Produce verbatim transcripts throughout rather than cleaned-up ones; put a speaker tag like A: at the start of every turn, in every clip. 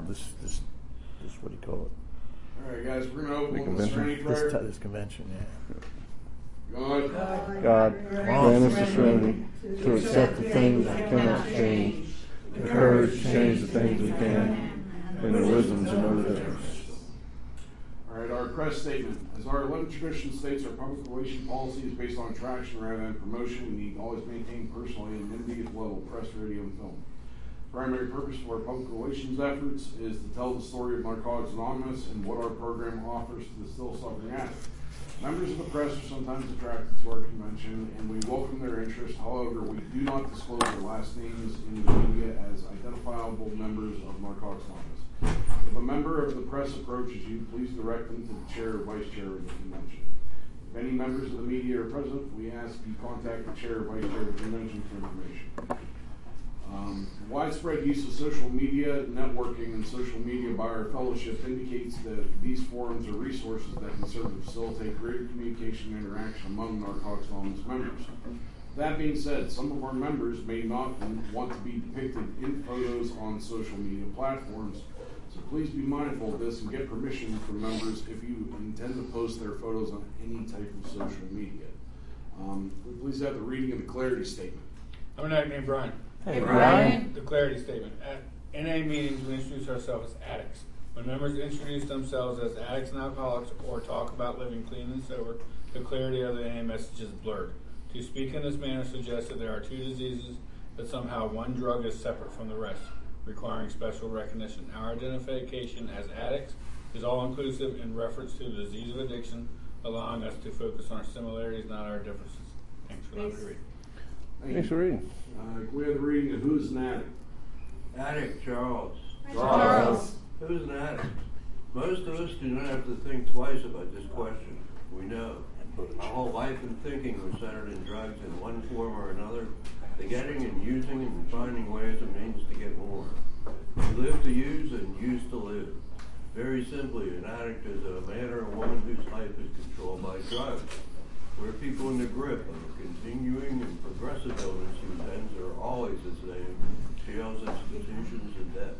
A: this, this, this, what do you call it?
B: All right, guys, we're going to open
A: The
B: with the serenity
A: convention?
B: prayer.
A: This, this convention, yeah.
B: God,
C: God, grant us the serenity to accept the things we cannot change, the courage to change the things we can, and the wisdom to know the difference.
B: all right, our press statement. As our eleventh tradition states, our public relation policy is based on attraction rather than promotion. We need to always maintain personal anonymity at the level of press, radio, and film. The primary purpose of our public relations efforts is to tell the story of Narcotics Anonymous and what our program offers to the still suffering addict. Members of the press are sometimes attracted to our convention, and we welcome their interest. However, we do not disclose their last names in the media as identifiable members of Narcotics Anonymous. If a member of the press approaches you, please direct them to the chair or vice chair of the convention. If any members of the media are present, we ask you contact the chair or vice chair of the convention for information. Um, widespread use of social media, networking, and social media by our fellowship indicates that these forums are resources that can serve to facilitate greater communication and interaction among Narcotics Anonymous members. That being said, some of our members may not want to be depicted in photos on social media platforms, so please be mindful of this and get permission from members if you intend to post their photos on any type of social media. Um, please have the reading of the clarity statement.
D: I'm an addict named Brian.
A: Hey,
C: Brian.
D: The clarity statement. At N A meetings, we introduce ourselves as addicts. When members introduce themselves as addicts and alcoholics or talk about living clean and sober, the clarity of the N A message is blurred. To speak in this manner suggests that there are two diseases, that somehow one drug is separate from the rest, requiring special recognition. Our identification as addicts is all-inclusive in reference to the disease of addiction, allowing us to focus on our similarities, not our differences. Thanks for letting me read.
B: Thank
C: Thanks
B: you.
C: for reading.
B: Uh, we have the reading of Who's an Addict?
E: Addict, Charles.
B: Charles.
E: Who's an addict? Most of us do not have to think twice about this question. We know. Our whole life and thinking was centered in drugs in one form or another, the getting and using and finding ways and means to get more. We live to use and use to live. Very simply, an addict is a man or a woman whose life is controlled by drugs. We're people in the grip of continuing and progressive illness whose ends are always the same: jails, institutions, and death.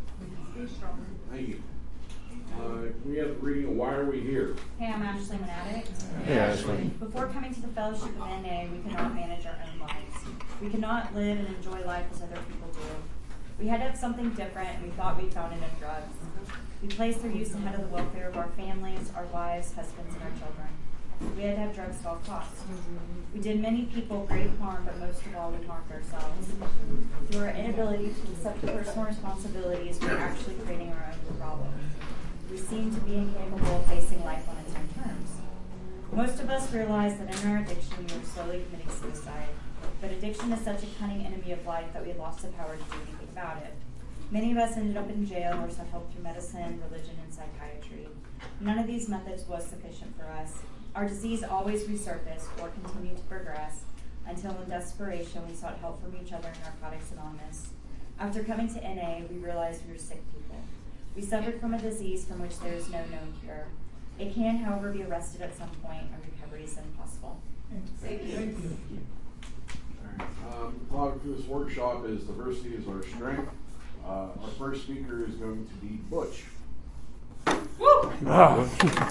B: Thank you. Uh, we have the reading of Why Are We Here?
F: Hey, I'm Ashley, I'm an addict.
C: Hey, Ashley.
F: Before coming to the fellowship of N A, we could not manage our own lives. We could not live and enjoy life as other people do. We had to have something different, and we thought we found it in drugs. We placed their use ahead of the welfare of our families, our wives, husbands, and our children. We had to have drugs at all costs. We did many people great harm, but most of all, we harmed ourselves. Through our inability to accept personal responsibilities, we're actually creating our own problems. We seem to be incapable of facing life on its own terms. Most of us realize that in our addiction, we are slowly committing suicide. But addiction is such a cunning enemy of life that we lost the power to do anything about it. Many of us ended up in jail or sought help through medicine, religion, and psychiatry. None of these methods was sufficient for us. Our disease always resurfaced or continued to progress until in desperation we sought help from each other in Narcotics Anonymous. After coming to N A, we realized we were sick people. We suffered from a disease from which there is no known cure. It can, however, be arrested at some point, and recovery is impossible.
B: Thank you. Thank you. All right. Um, the topic for this workshop is Diversity is Our Strength. Uh, our first speaker is going to be Butch.
C: Ah.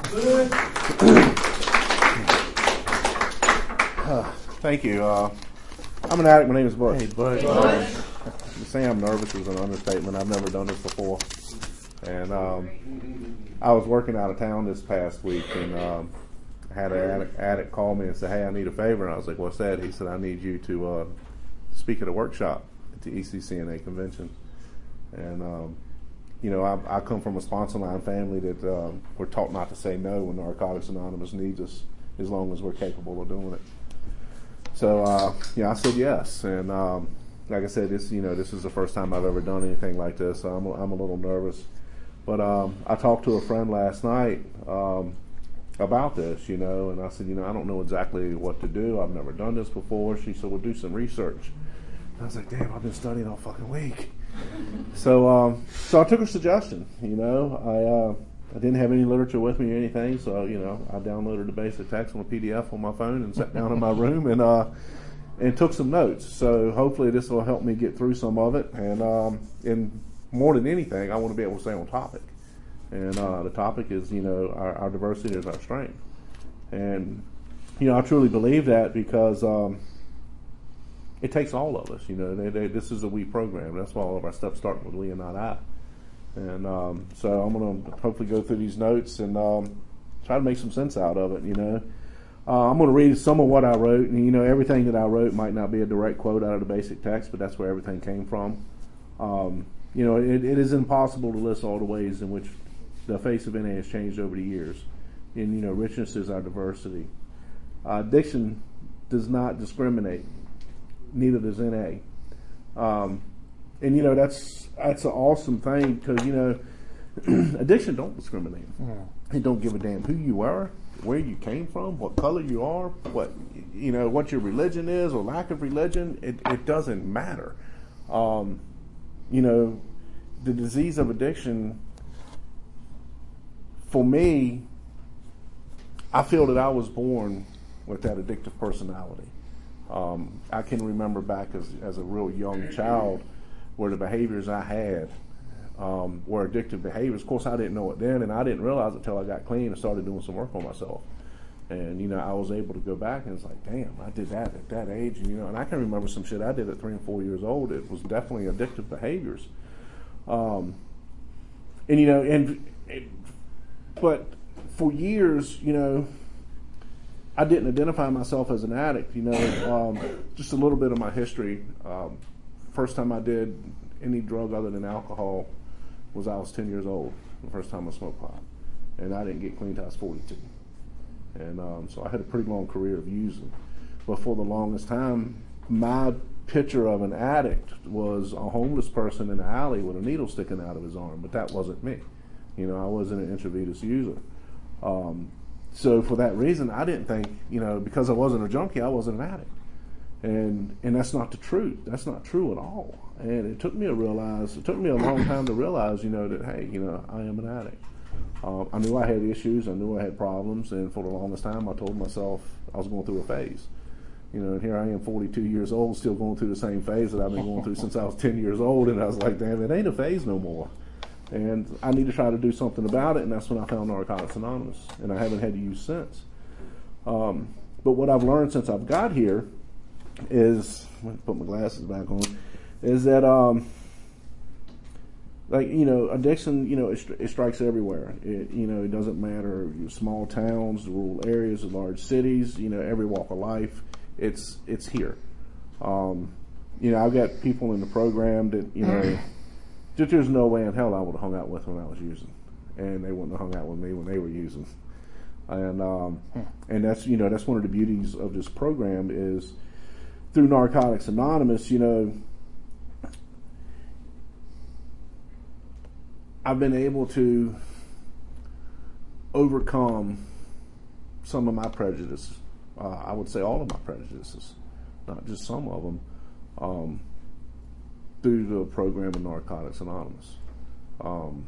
C: Uh, thank you. Uh, I'm an addict. My name is Butch.
A: Hey, Butch.
C: Uh, to say I'm nervous is an understatement. I've never done this before. And um, I was working out of town this past week, and um, had an addict, addict call me and say, "Hey, I need a favor." And I was like, "What's that?" He said, "I need you to uh, speak at a workshop at the E C C N A convention." And um, you know, I, I come from a sponsor line family that um, we're taught not to say no when Narcotics Anonymous needs us, as long as we're capable of doing it. So, uh, yeah, I said yes. And um, like I said, this, you know, this is the first time I've ever done anything like this, so I'm a, I'm a little nervous. But um, I talked to a friend last night um, about this, you know, and I said, you know, I don't know exactly what to do. I've never done this before. She said, well, do some research. And I was like, damn, I've been studying all fucking week. So, um, so I took her suggestion. You know, I uh, I didn't have any literature with me or anything, so you know, I downloaded the basic text on a P D F on my phone and sat down in my room and uh, and took some notes. So hopefully this will help me get through some of it. And um, and more than anything, I want to be able to stay on topic. And uh, the topic is, you know, our, our diversity is our strength. And, you know, I truly believe that because um, it takes all of us. You know, they, they, this is a we program. That's why all of our stuff starts with we and not I. And um, so I'm going to hopefully go through these notes and um, try to make some sense out of it, you know. Uh, I'm going to read some of what I wrote. And, you know, everything that I wrote might not be a direct quote out of the basic text, but that's where everything came from. Um, you know, it, it is impossible to list all the ways in which the face of N A has changed over the years. And, you know, richness is our diversity. Uh, addiction does not discriminate. Neither does N A. Um, and, you know, that's that's an awesome thing because, you know, addiction don't discriminate. Yeah. It don't give a damn who you are, where you came from, what color you are, what, you know, what your religion is or lack of religion. It, it doesn't matter. Um, you know, the disease of addiction, for me, I feel that I was born with that addictive personality. Um, I can remember back as, as a real young child where the behaviors I had um, were addictive behaviors. Of course, I didn't know it then, and I didn't realize it until I got clean and started doing some work on myself. And, you know, I was able to go back and it's like, damn, I did that at that age. And, you know, and I can remember some shit I did at three and four years old. It was definitely addictive behaviors. Um, and, you know, and, it, but for years, you know, I didn't identify myself as an addict. You know, um, just a little bit of my history. Um, first time I did any drug other than alcohol was I was ten years old. The first time I smoked pot, and I didn't get clean until I was forty-two. And um, so I had a pretty long career of using. But for the longest time, my picture of an addict was a homeless person in the alley with a needle sticking out of his arm. But that wasn't me. You know, I wasn't an intravenous user. Um, so for that reason, I didn't think, you know, because I wasn't a junkie, I wasn't an addict. And and that's not the truth. That's not true at all. And it took me to realize, it took me a long time to realize, you know, that, hey, you know, I am an addict. Um, I knew I had issues. I knew I had problems. And for the longest time, I told myself I was going through a phase. You know, and here I am, forty-two years old, still going through the same phase that I've been going through since I was ten years old. And I was like, damn, it ain't a phase no more. And I need to try to do something about it. And that's when I found Narcotics Anonymous. And I haven't had to use since. Um, but what I've learned since I've got here is, let me put my glasses back on, is that, um, like, you know, addiction, you know, it, it strikes everywhere. It, you know, it doesn't matter, small towns, rural areas, large cities, you know, every walk of life, it's it's here. Um, you know, I've got people in the program that, you know, just there's no way in hell I would have hung out with when I was using. And they wouldn't have hung out with me when they were using. And, um, and that's, you know, that's one of the beauties of this program is through Narcotics Anonymous, you know, I've been able to overcome some of my prejudices. Uh, I would say all of my prejudices, not just some of them, um, through the program of Narcotics Anonymous. Um,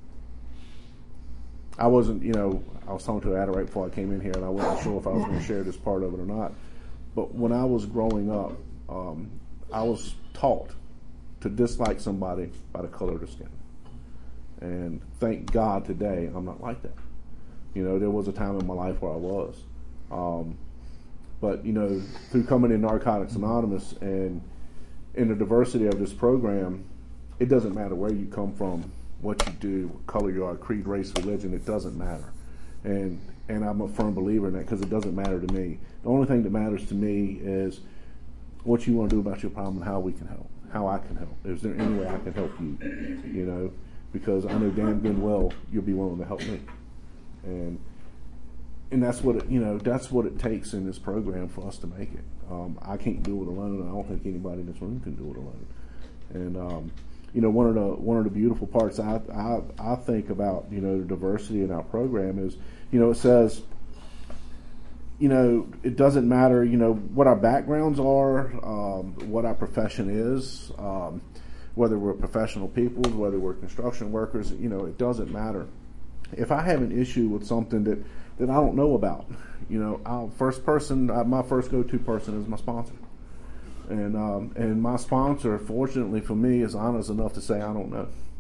C: I wasn't, you know, I was talking to Ada right before I came in here, and I wasn't sure if I was going to share this part of it or not. But when I was growing up, um, I was taught to dislike somebody by the color of their skin. And thank God today I'm not like that. You know, there was a time in my life where I was. Um, but, you know, through coming in Narcotics Anonymous and in the diversity of this program, it doesn't matter where you come from, what you do, what color you are, creed, race, religion, it doesn't matter. And and I'm a firm believer in that because it doesn't matter to me. The only thing that matters to me is what you want to do about your problem and how we can help, how I can help. Is there any way I can help you, you know? Because I know damn good and well you'll be willing to help me. And and that's what it, you know, that's what it takes in this program for us to make it. Um, I can't do it alone. I don't think anybody in this room can do it alone. And um, you know, one of the one of the beautiful parts I, I I think about, you know, the diversity in our program is, you know, it says, you know, it doesn't matter, you know, what our backgrounds are, um, what our profession is, um, whether we're professional people, whether we're construction workers, you know, it doesn't matter. If I have an issue with something that, that I don't know about, you know, I'll, first person, uh, my first go-to person is my sponsor. And um, and my sponsor, fortunately for me, is honest enough to say, I don't know.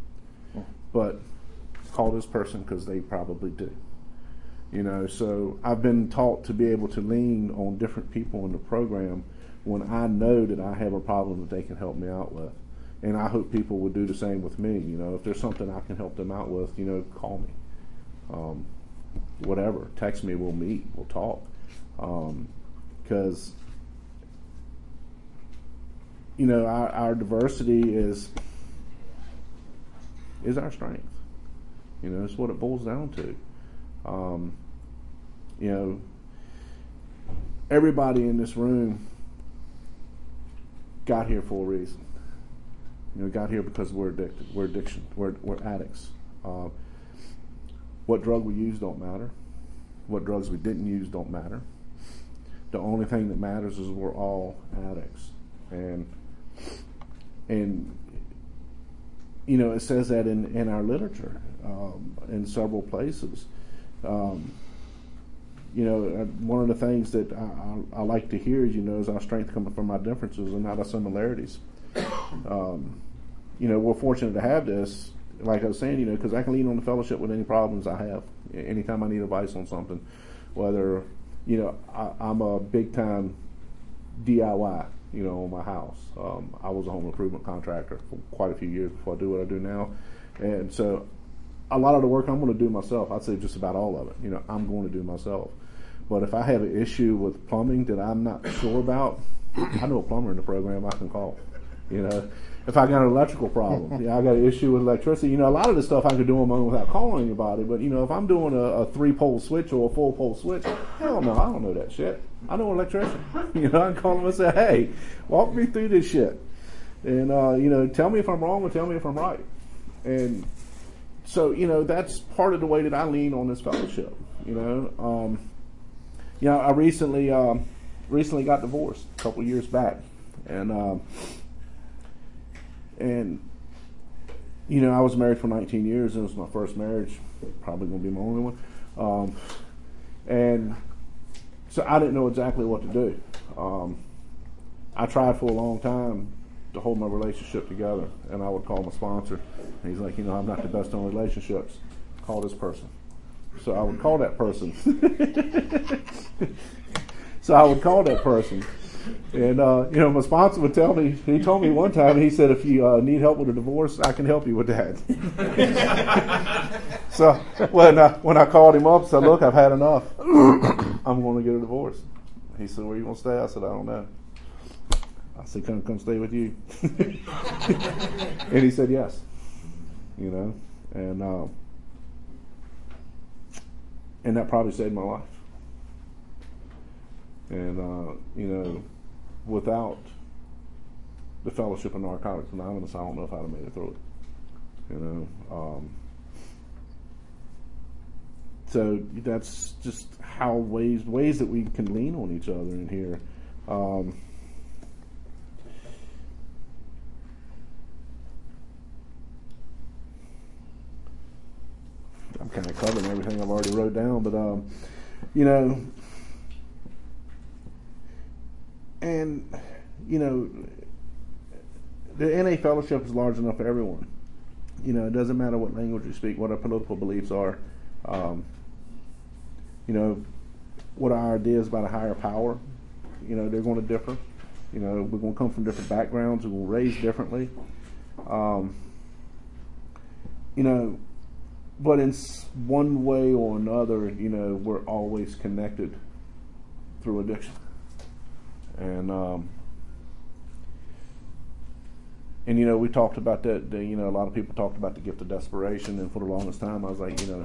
C: but call this person because they probably do. You know, so I've been taught to be able to lean on different people in the program when I know that I have a problem that they can help me out with. And I hope people would do the same with me. You know, if there's something I can help them out with, you know, call me. Um, whatever, text me, we'll meet, we'll talk. Because, um, you know, our, our diversity is is our strength. You know, it's what it boils down to. Um, you know, everybody in this room got here for a reason. You know, got here because we're addicted. We're addiction. We're we're addicts. Uh, what drug we use don't matter. What drugs we didn't use don't matter. The only thing that matters is we're all addicts, and and you know, it says that in in our literature um, in several places. Um, you know, one of the things that I, I, I like to hear, you know, is our strength coming from our differences and not our similarities. Um, you know, we're fortunate to have this, like I was saying, you know, because I can lean on the fellowship with any problems I have. Anytime I need advice on something, whether, you know, I, I'm a big time D I Y, you know, on my house. Um, I was a home improvement contractor for quite a few years before I do what I do now. And so a lot of the work I'm going to do myself. I'd say just about all of it, you know, I'm going to do myself. But if I have an issue with plumbing that I'm not sure about, I know a plumber in the program I can call. You know, if I got an electrical problem, yeah, I got an issue with electricity. You know, a lot of the stuff I could do on my own without calling anybody. But you know, if I'm doing a, a three-pole switch or a four-pole switch, hell no, I don't know that shit. I know an electrician. You know, I can call them and say, "Hey, walk me through this shit," and uh, you know, tell me if I'm wrong or tell me if I'm right. And so, you know, that's part of the way that I lean on this fellowship. You know, um, you know, I recently um, recently got divorced a couple years back, and. Um, And, you know, I was married for nineteen years. It was my first marriage, probably going to be my only one. Um, and so I didn't know exactly what to do. Um, I tried for a long time to hold my relationship together, and I would call my sponsor. And he's like, you know, I'm not the best on relationships. Call this person. So I would call that person. so I would call that person. And, uh, you know, my sponsor would tell me, he told me one time, he said, if you uh, need help with a divorce, I can help you with that. so when I, when I called him up, said, look, I've had enough. I'm going to get a divorce. He said, where are you going to stay? I said, I don't know. I said, come, come stay with you. And he said, yes. You know, and, um, and that probably saved my life. And, uh, you know, without the Fellowship of Narcotics Anonymous, I don't know if I'd have made it through it. You know, um, so that's just how ways ways that we can lean on each other in here. Um, I'm kind of covering everything I've already wrote down, but um, you know. And, you know, the N A fellowship is large enough for everyone. You know, it doesn't matter what language you speak, what our political beliefs are. Um, you know, what our ideas about a higher power, you know, they're going to differ. You know, we're going to come from different backgrounds. We're going to raise differently. Um, you know, but in one way or another, you know, we're always connected through addiction. And, um, and you know, we talked about that, the, you know, a lot of people talked about the gift of desperation, and for the longest time I was like, you know,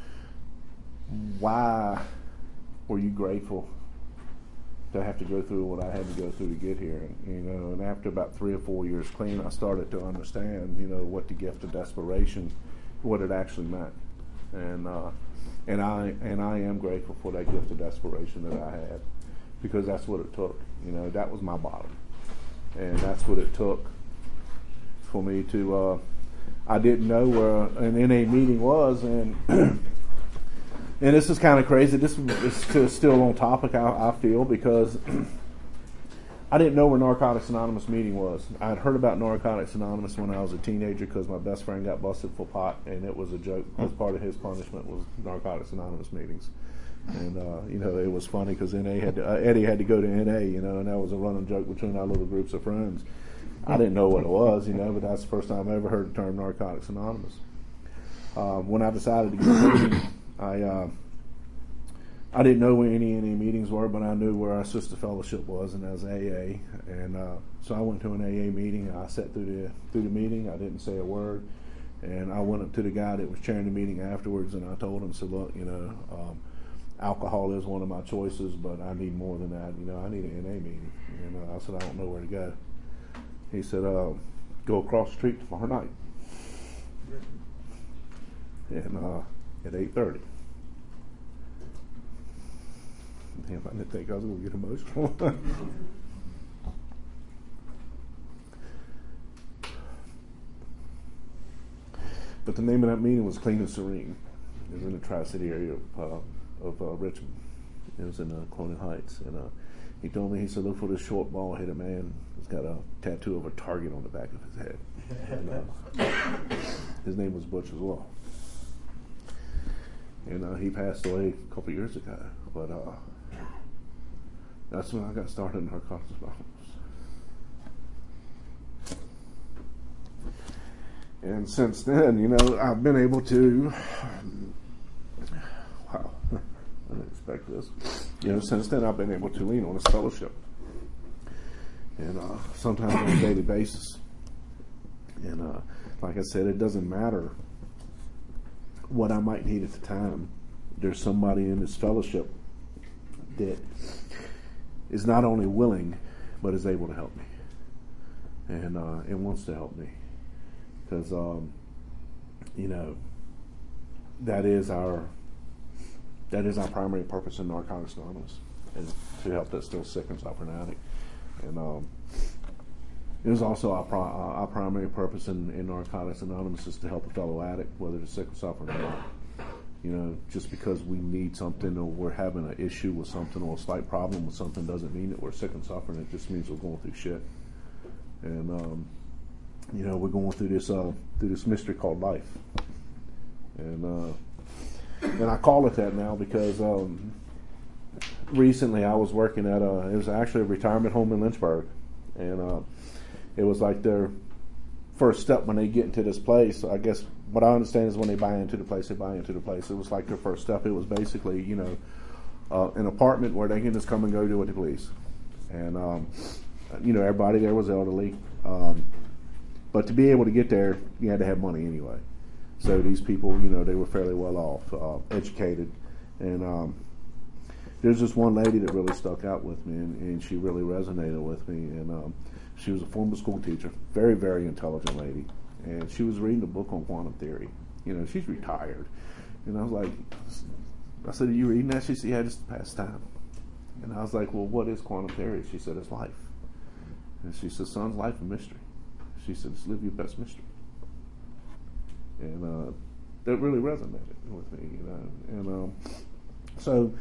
C: why were you grateful to have to go through what I had to go through to get here? And, you know, and after about three or four years clean, I started to understand, you know, what the gift of desperation, what it actually meant. And, uh, and I, and I am grateful for that gift of desperation that I had, because that's what it took. You know, that was my bottom. And that's what it took for me to, uh, I didn't know where an N A meeting was, and and this is kind of crazy. This is still, still on topic, I, I feel, because I didn't know where Narcotics Anonymous meeting was. I had heard about Narcotics Anonymous when I was a teenager because my best friend got busted for pot, and it was a joke. Because part of his punishment was Narcotics Anonymous meetings. And, uh, you know, it was funny because N A had to, uh, Eddie had to go to N A, you know, and that was a running joke between our little groups of friends. I didn't know what it was, you know, but that's the first time I ever heard the term Narcotics Anonymous. Um, when I decided to get a meeting, I, uh, I didn't know where any N A meetings were, but I knew where our sister fellowship was, and that was A A. And uh, so I went to an A A meeting. I sat through the through the meeting. I didn't say a word. And I went up to the guy that was chairing the meeting afterwards, and I told him, I said, look, you know, um, alcohol is one of my choices, but I need more than that. You know, I need an N A meeting. And uh, I said, I don't know where to go. He said, uh, go across the street tomorrow night. And uh, at eight thirty. Damn, I didn't think I was going to get emotional. But the name of that meeting was Clean and Serene. It was in the Tri-City area of, uh, of uh, Richmond. It was in uh, Colonial Heights. And uh, he told me, he said, look for this short, bald-headed man who's got a tattoo of a target on the back of his head. And, uh, his name was Butch as well. And uh, he passed away a couple years ago. But uh, that's when I got started in Narcotics Anonymous. And since then, you know, I've been able to, wow, I didn't expect this. You know, since then I've been able to lean on this fellowship. And uh, sometimes on a daily basis. And uh, like I said, it doesn't matter what I might need at the time. There's somebody in this fellowship that is not only willing, but is able to help me. And, uh, and wants to help me. Because, um, you know, that is our that is our primary purpose in Narcotics Anonymous, is to help that still sick and suffering addict. And um, it is also our, pri- our primary purpose in, in Narcotics Anonymous is to help a fellow addict, whether they're sick or suffering or not. You know, just because we need something or we're having an issue with something or a slight problem with something doesn't mean that we're sick and suffering. It just means we're going through shit. And um, you know, we're going through this uh, through this mystery called life, and uh, and I call it that now because um, recently I was working at a it was actually a retirement home in Lynchburg, and uh, it was like their first step when they get into this place. I guess what I understand is when they buy into the place, they buy into the place. It was like their first step. It was basically, you know, uh, an apartment where they can just come and go do what they please, and um, you know, everybody there was elderly. Um, But to be able to get there, you had to have money anyway. So these people, you know, they were fairly well off, uh, educated. And um, there's this one lady that really stuck out with me, and, and she really resonated with me. And um, she was a former school teacher, very, very intelligent lady. And she was reading a book on quantum theory. You know, she's retired. And I was like, I said, are you reading that? She said, yeah, just to pass time. And I was like, well, what is quantum theory? She said, it's life. And she said, son's life a mystery. She said, just live your best mystery. And uh, that really resonated with me, you know. And um, so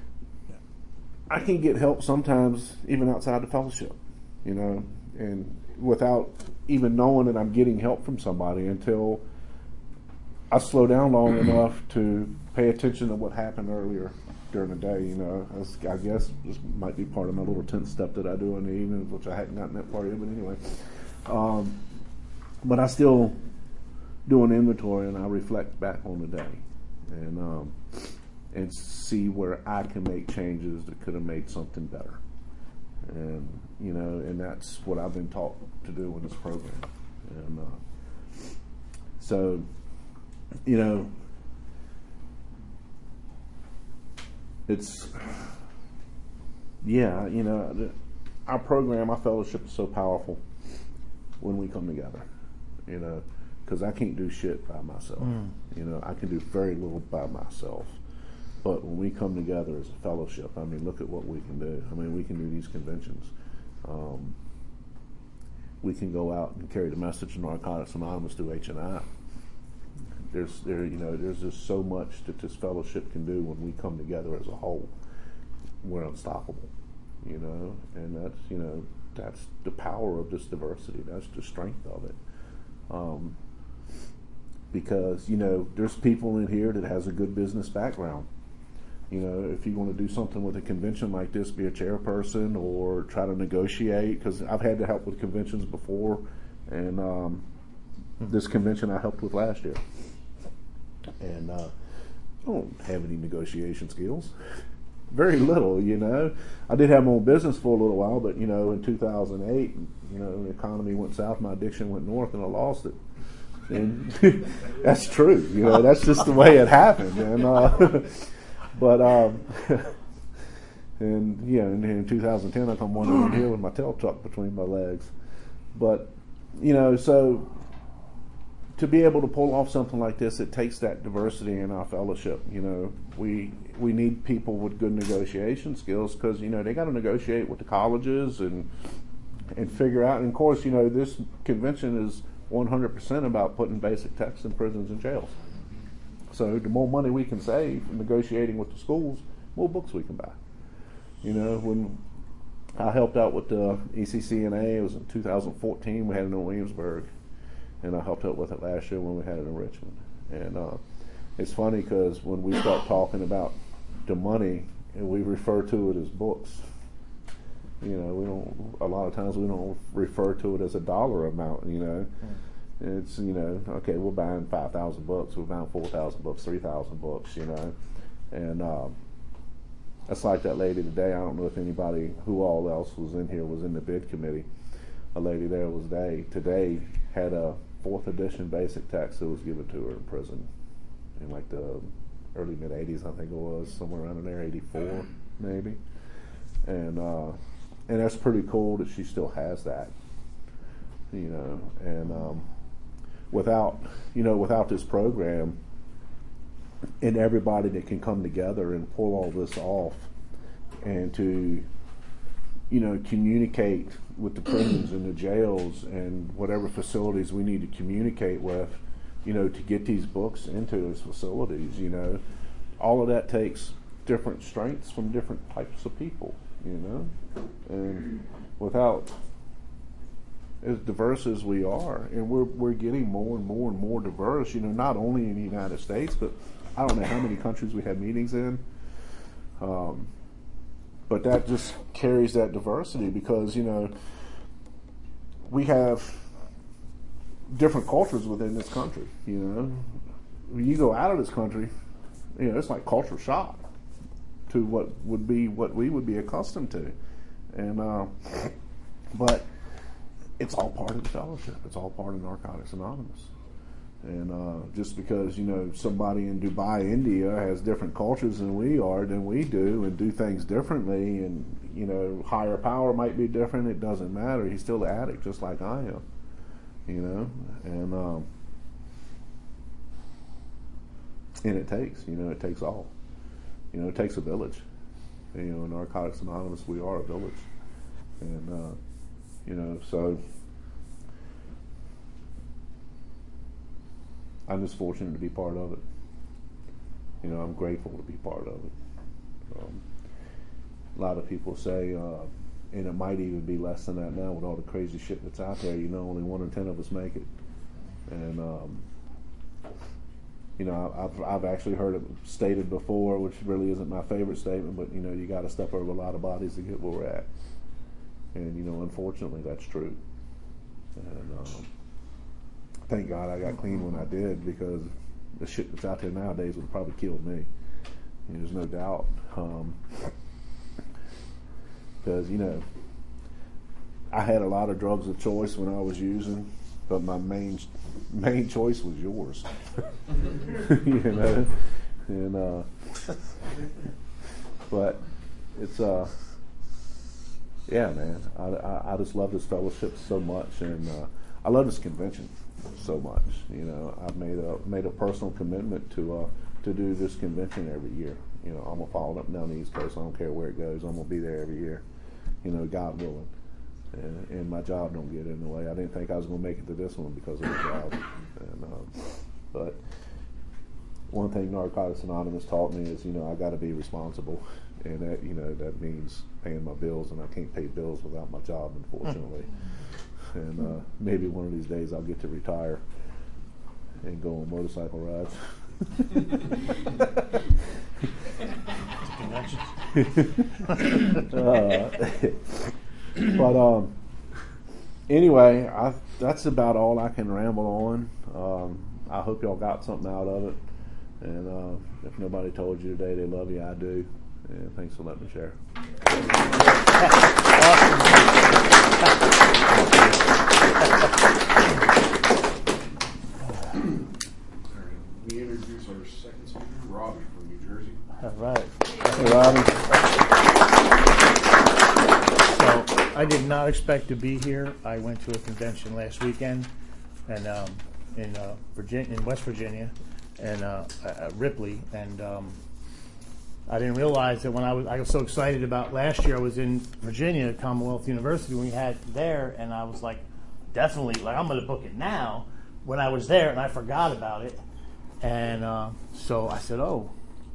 C: I can get help sometimes even outside the fellowship, you know, and without even knowing that I'm getting help from somebody until I slow down long enough to pay attention to what happened earlier during the day, you know. As, I guess this might be part of my little tenth step that I do in the evenings, which I hadn't gotten that far yet, but anyway. Um, but I still do an inventory and I reflect back on the day and um, and see where I can make changes that could have made something better. And you know, and that's what I've been taught to do in this program. And uh, so, you know, it's yeah, you know, the, our program, our fellowship is so powerful when we come together, you know, because I can't do shit by myself. Mm. You know, I can do very little by myself. But when we come together as a fellowship, I mean, look at what we can do. I mean, we can do these conventions. Um, we can go out and carry the message of Narcotics Anonymous through H and I. There's, there, you know, there's just so much that this fellowship can do when we come together as a whole. We're unstoppable, you know, and that's, you know, that's the power of this diversity. That's the strength of it. Um, because, you know, there's people in here that has a good business background. You know, if you want to do something with a convention like this, be a chairperson or try to negotiate, because I've had to help with conventions before, and um, this convention I helped with last year. And uh, I don't have any negotiation skills. Very little, you know. I did have my own business for a little while, but, you know, in two thousand eight, you know, the economy went south, my addiction went north, and I lost it. And that's true, you know, that's just the way it happened. And uh, but um, and yeah, and in two thousand ten, I come wandering here with my tail tucked between my legs. But you know, so to be able to pull off something like this, it takes that diversity in our fellowship. You know, we we need people with good negotiation skills, because you know they got to negotiate with the colleges and and figure out. And of course, you know, this convention is one hundred percent about putting basic texts in prisons and jails. So the more money we can save negotiating with the schools, more books we can buy. You know, when I helped out with the E C C N A, it was in two thousand fourteen. We had it in Williamsburg, and I helped out with it last year when we had it in Richmond. And uh, it's funny because when we start talking about the money, and we refer to it as books. You know, we don't. A lot of times we don't refer to it as a dollar amount. You know, mm. It's you know, okay, we're buying five thousand books, we're buying four thousand books, three thousand books. You know, and um, that's like that lady today. I don't know if anybody who all else was in here was in the bid committee. A lady there was day today had a fourth edition basic text that was given to her in prison in like the early mid eighties, I think it was, somewhere around in there, eighty-four maybe, and. Uh, And that's pretty cool that she still has that, you know. And um, without, you know, without this program and everybody that can come together and pull all this off, and to, you know, communicate with the prisons and the jails and whatever facilities we need to communicate with, you know, to get these books into those facilities, you know, all of that takes different strengths from different types of people. You know, and without as diverse as we are, and we're we're getting more and more and more diverse. You know, not only in the United States, but I don't know how many countries we have meetings in. Um, but that just carries that diversity, because you know we have different cultures within this country. You know, when you go out of this country, you know, it's like culture shock to what would be what we would be accustomed to, and uh, but it's all part of the fellowship. It's all part of Narcotics Anonymous, and uh, just because you know somebody in Dubai, India, has different cultures than we are, than we do, and do things differently, and you know higher power might be different. It doesn't matter. He's still an addict, just like I am. You know, and um, and it takes you know it takes all. You know, it takes a village. You know, in Narcotics Anonymous, we are a village. And, uh, you know, so I'm just fortunate to be part of it. You know, I'm grateful to be part of it. Um, a lot of people say, uh, and it might even be less than that now with all the crazy shit that's out there, you know, only one in ten of us make it. And, um, You know, I've I've actually heard it stated before, which really isn't my favorite statement, but you know, you got to step over a lot of bodies to get where we're at, and you know, unfortunately, that's true. And um, thank God I got clean when I did, because the shit that's out there nowadays would have probably killed me. You know, there's no doubt, because um, you know, I had a lot of drugs of choice when I was using. But my main main choice was yours, you know, and uh, but it's uh, yeah, man. I, I I just love this fellowship so much, and uh, I love this convention so much. You know, I've made a made a personal commitment to uh to do this convention every year. You know, I'm gonna follow it up and down the East Coast. I don't care where it goes. I'm gonna be there every year. You know, God willing. And, and my job don't get in the way. I didn't think I was going to make it to this one because of the job. And, um, but one thing Narcotics Anonymous taught me is, you know, I got to be responsible, and that, you know, that means paying my bills, and I can't pay bills without my job, unfortunately. And uh, maybe one of these days I'll get to retire and go on motorcycle rides. uh, but um, anyway, I, that's about all I can ramble on. Um, I hope y'all got something out of it. And uh, if nobody told you today they love you, I do. And thanks for letting me share.
B: We introduce our second speaker, Robbie from New Jersey.
G: All right.
C: Hey, Robin.
G: So I did not expect to be here. I went to a convention last weekend, and um, in uh, Virginia, in West Virginia, and uh, uh, Ripley, and um, I didn't realize that when I was I was so excited about last year. I was in Virginia at Commonwealth University when we had there, and I was like, definitely, like I'm going to book it now. When I was there, and I forgot about it, and uh, so I said, oh,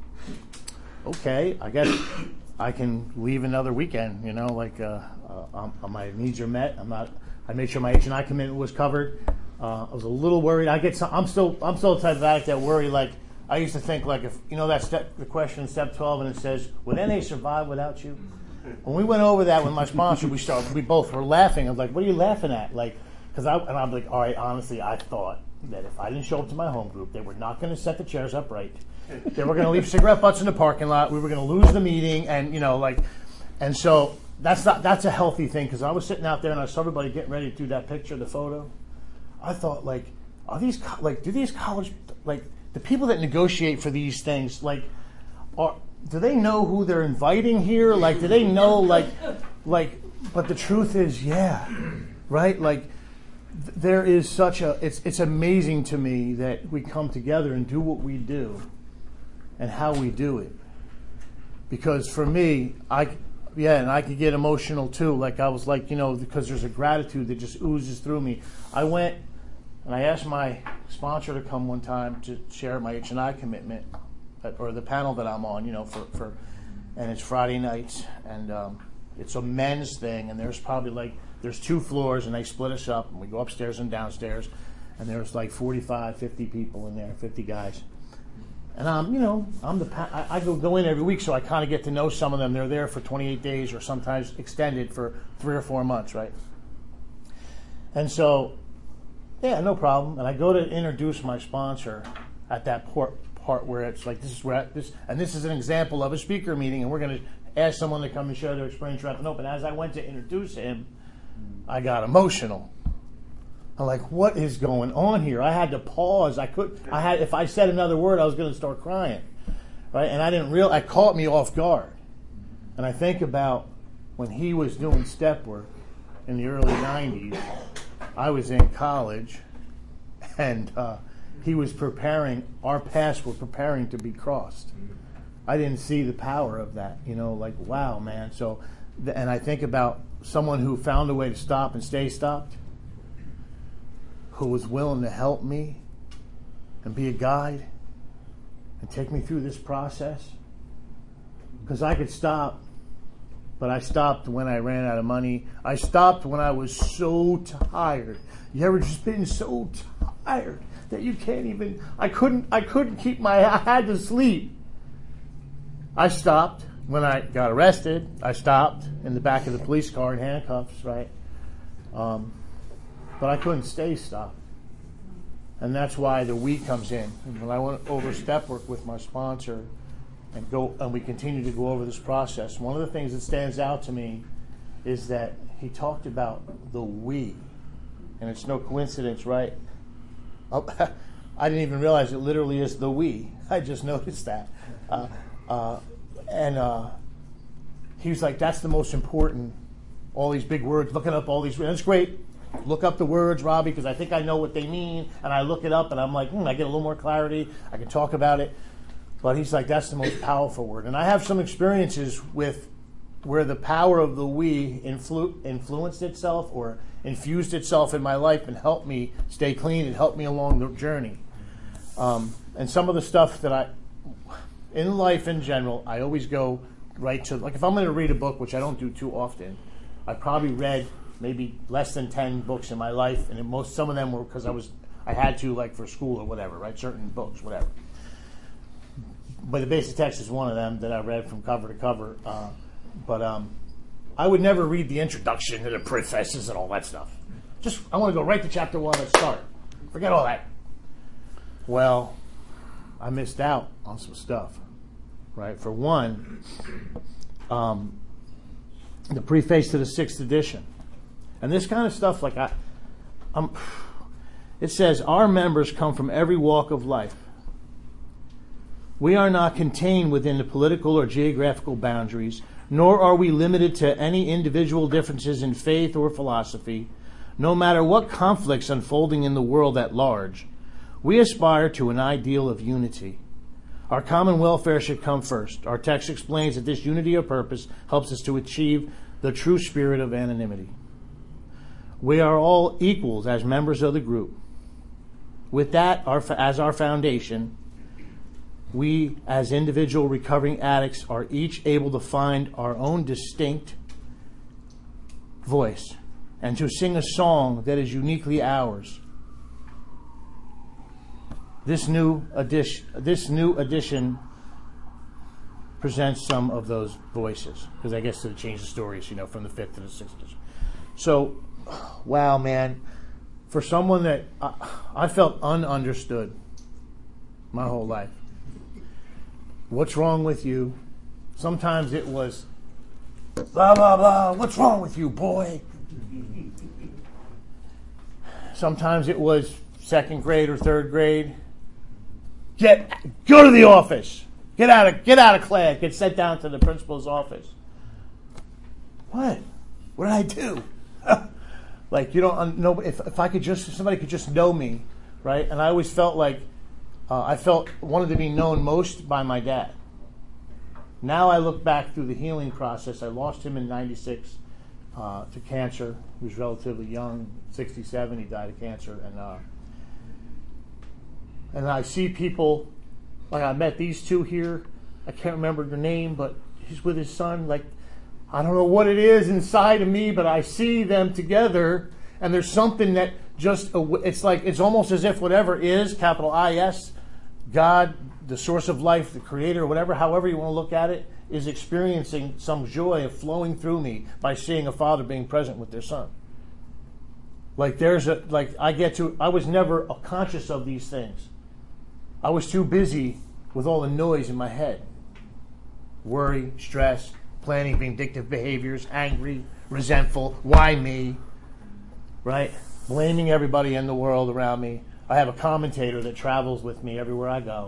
G: okay, I guess I can leave another weekend. You know, like uh, uh, um, my needs are met. I'm not. I made sure my H and I commitment was covered. Uh, I was a little worried. I get some. I'm still. I'm still the type of addict that worry. Like I used to think, like if you know that step, the question in step twelve, and it says, "Would N A survive without you?" When we went over that with my sponsor, we started. We both were laughing. I was like, "What are you laughing at?" Like, because I and I'm like, "All right, honestly, I thought that if I didn't show up to my home group, they were not going to set the chairs up right. They were going to leave cigarette butts in the parking lot. We were going to lose the meeting, and you know, like, and so that's not that's a healthy thing. Because I was sitting out there and I saw everybody getting ready to do that picture, the photo. I thought, like, are these co- like do these college like the people that negotiate for these things like are do they know who they're inviting here? Like, do they know like like? But the truth is, yeah, right, like. There is such a it's it's amazing to me that we come together and do what we do and how we do it. Because for me, I yeah, and I could get emotional too. Like I was like, you know, because there's a gratitude that just oozes through me. I went and I asked my sponsor to come one time to share my H and I commitment or the panel that I'm on, you know, for, for and it's Friday nights and um, it's a men's thing and there's probably like there's two floors, and they split us up, and we go upstairs and downstairs, and there's like forty-five, fifty people in there, fifty guys. And I'm, you know, I'm the I, I go go in every week, so I kind of get to know some of them. They're there for twenty-eight days, or sometimes extended for three or four months, right? And so, yeah, no problem. And I go to introduce my sponsor at that part part where it's like this is where I, this, and this is an example of a speaker meeting, and we're going to ask someone to come and share their experience throughout the open. As I went to introduce him, I got emotional. I'm like, what is going on here? I had to pause. I could. I had. If I said another word, I was going to start crying, right? And I didn't real. It caught me off guard. And I think about when he was doing step work in the early nineties. I was in college, and uh, he was preparing. Our paths were preparing to be crossed. I didn't see the power of that. You know, like wow, man. So, and I think about someone who found a way to stop and stay stopped, who was willing to help me and be a guide and take me through this process. Because I could stop, but I stopped when I ran out of money. I stopped when I was so tired. You ever just been so tired that you can't even, I couldn't, I couldn't keep my, I had to sleep. I stopped. When I got arrested, I stopped in the back of the police car in handcuffs, right? Um, but I couldn't stay stopped. And that's why the we comes in. And when I went over step work with my sponsor and go and we continue to go over this process, one of the things that stands out to me is that he talked about the we. And it's no coincidence, right? Oh, I didn't even realize it literally is the we. I just noticed that. Uh, uh, And uh, he was like, that's the most important, all these big words, looking up all these, that's great. Look up the words, Robbie, because I think I know what they mean. And I look it up and I'm like, hmm, I get a little more clarity. I can talk about it. But he's like, that's the most powerful word. And I have some experiences with where the power of the we influ- influenced itself or infused itself in my life and helped me stay clean and helped me along the journey. Um, and some of the stuff that I, in life in general, I always go right to, like if I'm going to read a book, which I don't do too often, I probably read maybe less than ten books in my life, and most some of them were because I was I had to, like for school or whatever, right? Certain books, whatever. But the basic text is one of them that I read from cover to cover. Uh, but um, I would never read the introduction and the prefaces and all that stuff. Just I want to go right to chapter one. Let's start. Forget all that. Well, I missed out on some stuff, right? For one, um, the preface to the sixth edition. And this kind of stuff, like I, I'm, it says, our members come from every walk of life. We are not contained within the political or geographical boundaries, nor are we limited to any individual differences in faith or philosophy. No matter what conflicts unfolding in the world at large, we aspire to an ideal of unity. Our common welfare should come first. Our text explains that this unity of purpose helps us to achieve the true spirit of anonymity. We are all equals as members of the group. With that our, as our foundation, we as individual recovering addicts are each able to find our own distinct voice and to sing a song that is uniquely ours. This new edition, this new edition presents some of those voices, because I guess to change the stories, you know, from the fifth to the sixth edition. So, wow, man, for someone that I, I felt ununderstood my whole life. What's wrong with you? Sometimes it was blah blah blah. What's wrong with you, boy? Sometimes it was second grade or third grade. Get go to the office. Get out of get out of class. Get sent down to the principal's office. What? What did I do? Like, you don't know if if I could just if somebody could just know me, right? And I always felt like uh, I felt wanted to be known most by my dad. Now I look back through the healing process. I lost him in ninety-six uh, to cancer. He was relatively young, sixty-seven. He died of cancer, and. Uh, And I see people, like I met these two here. I can't remember their name, but he's with his son. Like, I don't know what it is inside of me, but I see them together, and there's something that just, it's like, it's almost as if whatever is, capital I S, God, the source of life, the creator, whatever, however you want to look at it, is experiencing some joy of flowing through me by seeing a father being present with their son. Like there's a, like I get to, I was never conscious of these things. I was too busy with all the noise in my head. Worry, stress, planning vindictive behaviors, angry, resentful, why me, right? Blaming everybody in the world around me. I have a commentator that travels with me everywhere I go.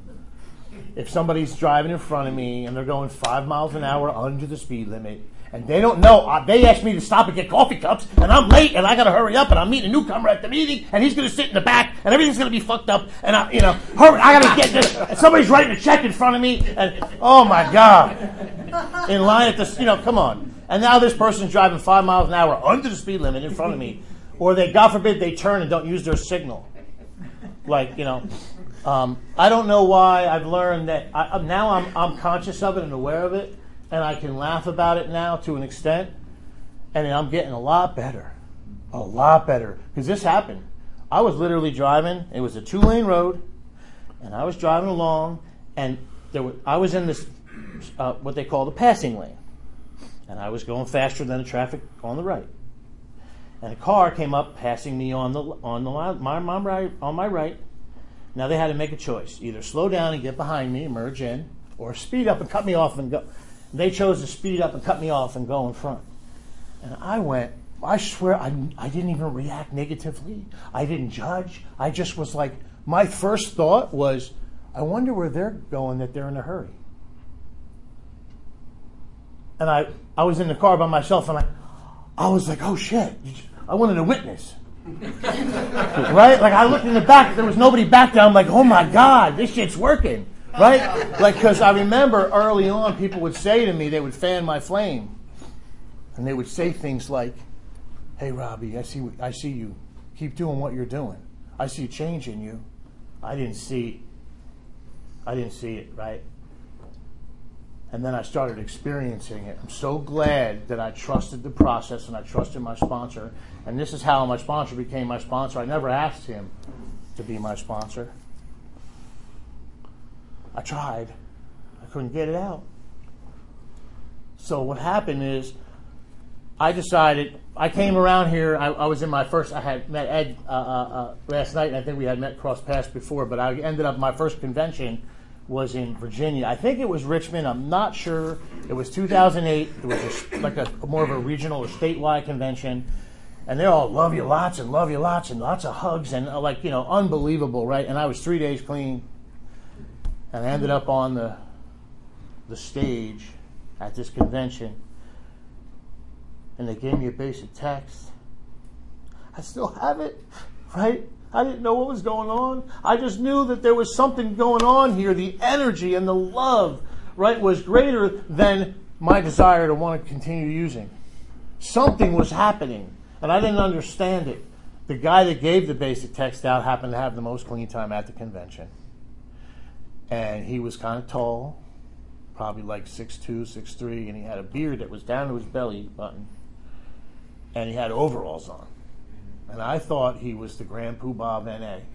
G: If somebody's driving in front of me and they're going five miles an hour under the speed limit, and they don't know, uh, they asked me to stop and get coffee cups, and I'm late, and I got to hurry up, and I'm meeting a newcomer at the meeting, and he's going to sit in the back, and everything's going to be fucked up, and I, you know, hurry, I got to get this, and somebody's writing a check in front of me, and oh my God, in line at this, you know, come on. And now this person's driving five miles an hour under the speed limit in front of me, or they, God forbid, they turn and don't use their signal. Like, you know, um, I don't know why. I've learned that I, now I'm, I'm conscious of it and aware of it. And I can laugh about it now to an extent. And I'm getting a lot better. A lot better. Because this happened. I was literally driving. It was a two-lane road. And I was driving along. And there was, I was in this, uh, what they call the passing lane. And I was going faster than the traffic on the right. And a car came up passing me on the on the my, my right, on my right. Now they had to make a choice. Either slow down and get behind me, merge in, or speed up and cut me off and go. They chose to speed up and cut me off and go in front. And I went, I swear, I, I didn't even react negatively. I didn't judge. I just was like, my first thought was, I wonder where they're going that they're in a hurry. And I, I was in the car by myself, and I, I was like, oh shit, I wanted a witness. Right? Like I looked in the back, there was nobody back there. I'm like, oh my God, this shit's working. Right? Like, because I remember early on, people would say to me, they would fan my flame. And they would say things like, hey, Robbie, I see I see you. Keep doing what you're doing. I see change in you. I didn't see I didn't see it, right? And then I started experiencing it. I'm so glad that I trusted the process and I trusted my sponsor. And this is how my sponsor became my sponsor. I never asked him to be my sponsor. I tried. I couldn't get it out. So what happened is I decided, I came around here, I, I was in my first, I had met Ed uh, uh, uh, last night, and I think we had met cross paths before, but I ended up, my first convention was in Virginia. I think it was Richmond, I'm not sure. It was two thousand eight, it was a, like a more of a regional or statewide convention, and they all love you lots and love you lots and lots of hugs and uh, like, you know, unbelievable, right? And I was three days clean, and I ended up on the the stage at this convention, and they gave me a basic text. I still have it, right? I didn't know what was going on. I just knew that there was something going on here. The energy and the love, right, was greater than my desire to want to continue using. Something was happening, and I didn't understand it. The guy that gave the basic text out happened to have the most clean time at the convention. And he was kind of tall, probably like six two, six three, and he had a beard that was down to his belly button. And he had overalls on. And I thought he was the Grand Poobah of N A.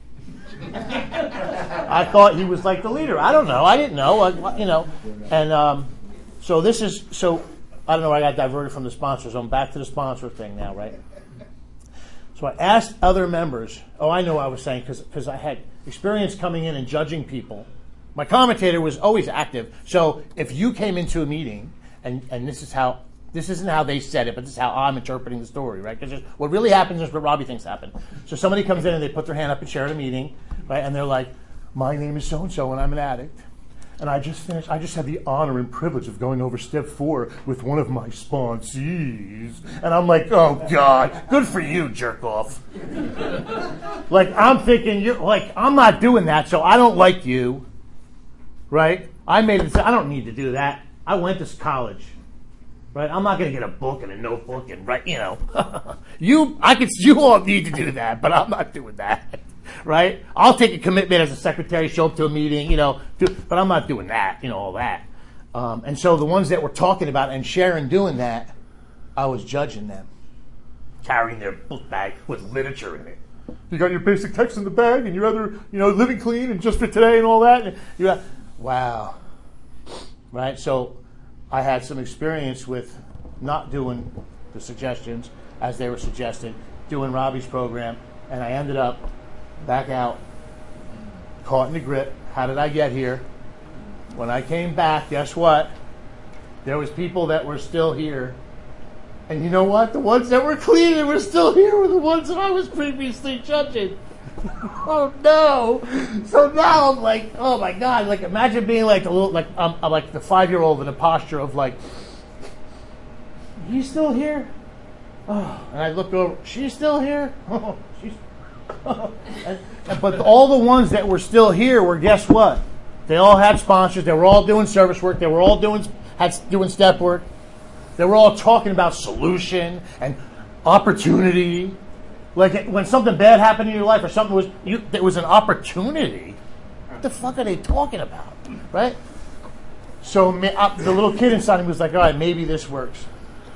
G: I thought he was like the leader. I don't know. I didn't know. I, you know. And um, so this is, so I don't know, I got diverted from the sponsors. I'm back to the sponsor thing now, right? So I asked other members, oh, I know what I was saying, because I had experience coming in and judging people. My commentator was always active. So if you came into a meeting, and, and this is how, this isn't how they said it, but this is how I'm interpreting the story, right? Because what really happens is what Robbie thinks happened. So somebody comes in and they put their hand up and share at a meeting, right? And they're like, my name is so-and-so and I'm an addict. And I just finished, I just had the honor and privilege of going over step four with one of my sponsees. And I'm like, oh God, good for you, jerk off. Like, I'm thinking, you're like, I'm not doing that, so I don't like you, right? I made it, I don't need to do that. I went to college. Right, I'm not going to get a book and a notebook and write, you know. you, I could, you all need to do that, but I'm not doing that. Right? I'll take a commitment as a secretary, show up to a meeting, you know, do, but I'm not doing that, you know, all that. Um, and so the ones that were talking about and sharing doing that, I was judging them, carrying their book bag with literature in it. You got your basic text in the bag and your other, you know, living clean and just for today and all that. And you got, wow. Right? So I had some experience with not doing the suggestions as they were suggested, doing Robbie's program, and I ended up back out, caught in the grip. How did I get here? When I came back, guess what? There was people that were still here. And you know what? The ones that were clean and were still here were the ones that I was previously judging. Oh no! So now I'm like, oh my God! Like, imagine being like a little, like I'm, I'm like the five-year-old in a posture of like, he's still here. Oh, and I look over, she's still here. Oh, she's. Oh. And, and, but all the ones that were still here were, guess what? They all had sponsors. They were all doing service work. They were all doing had doing step work. They were all talking about solution and opportunity. Like when something bad happened in your life or something was, you, there was an opportunity. What the fuck are they talking about, right? So me, uh, the little kid inside me was like, all right, maybe this works.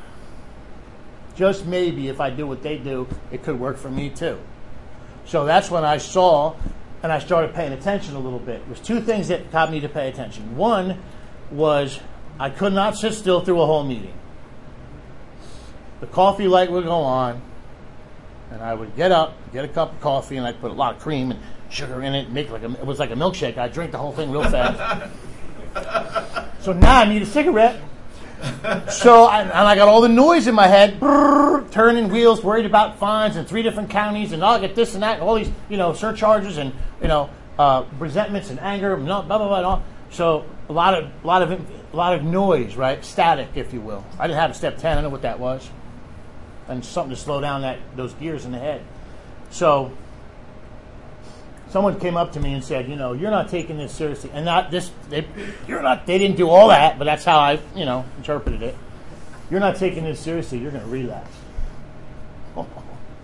G: Just maybe if I do what they do, it could work for me too. So that's when I saw, and I started paying attention a little bit. There's two things that got me to pay attention. One was I could not sit still through a whole meeting. The coffee light would go on, and I would get up, get a cup of coffee, and I'd put a lot of cream and sugar in it, and make like a, it was like a milkshake. I'd drink the whole thing real fast. So now I need a cigarette. So I, and I got all the noise in my head, brrr, turning wheels, worried about fines in three different counties, and I'll get this and that, and all these, you know, surcharges and, you know, uh, resentments and anger, and blah blah blah, and all. So a lot of, a lot of, a lot of noise, right? Static, if you will. I didn't have a step ten. I know what that was, and something to slow down that those gears in the head. So someone came up to me and said, you know, you're not taking this seriously. And not this, they, you're not, they didn't do all that, but that's how I, you know, interpreted it. You're not taking this seriously, you're going to relapse. Oh,